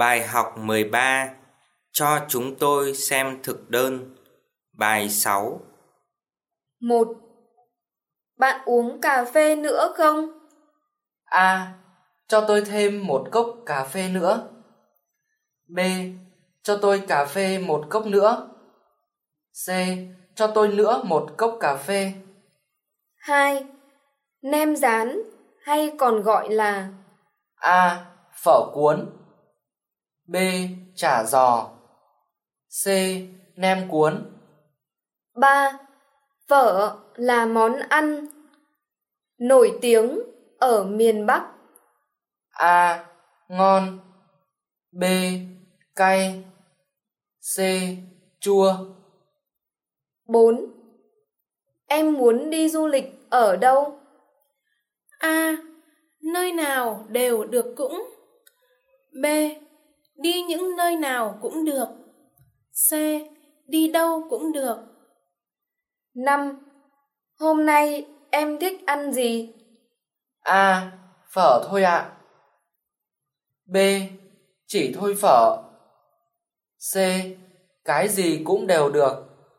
Bài học 13. Cho chúng tôi xem thực đơn. Bài 6. 1. Bạn uống cà phê nữa không? A. Cho tôi thêm một cốc cà phê nữa. B. Cho tôi cà phê một cốc nữa. C. Cho tôi nữa một cốc cà phê. 2. Nem rán hay còn gọi là A. Phở cuốn. B. Chả giò. C. Nem cuốn. 3. Phở là món ăn nổi tiếng ở miền Bắc. A. Ngon. B. Cay. C. Chua. 4. Em muốn đi du lịch ở đâu? A. Nơi nào đều được cũng. B. Đi những nơi nào cũng được. C. Đi đâu cũng được. 5. Hôm nay em thích ăn gì? A. Phở thôi ạ. B. Chỉ thôi phở. C. Cái gì cũng đều được.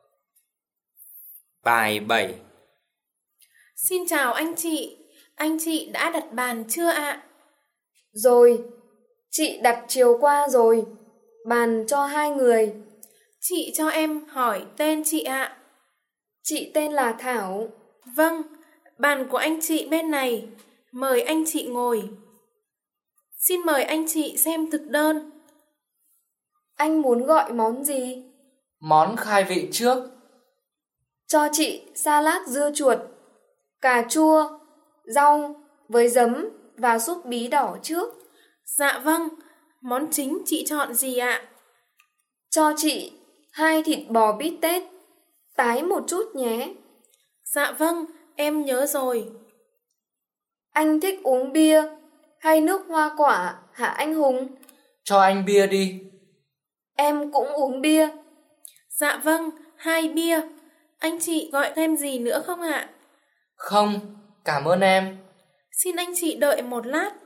Bài 7. Xin chào anh chị đã đặt bàn chưa ạ? Rồi, chị đặt chiều qua rồi. Bàn cho 2 người. Chị cho em hỏi tên chị ạ. Chị tên là Thảo. Vâng, bàn của anh chị bên này. Mời anh chị ngồi. Xin mời anh chị xem thực đơn. Anh muốn gọi món gì? Món khai vị trước. Cho chị salad dưa chuột, cà chua, rau với giấm và súp bí đỏ trước. Dạ vâng, món chính chị chọn gì ạ? Cho chị 2 thịt bò bít tết, tái một chút nhé. Dạ vâng, em nhớ rồi. Anh thích uống bia hay nước hoa quả hả anh Hùng? Cho anh bia đi. Em cũng uống bia. Dạ vâng, 2 bia. Anh chị gọi thêm gì nữa không ạ? Không, cảm ơn em. Xin anh chị đợi một lát.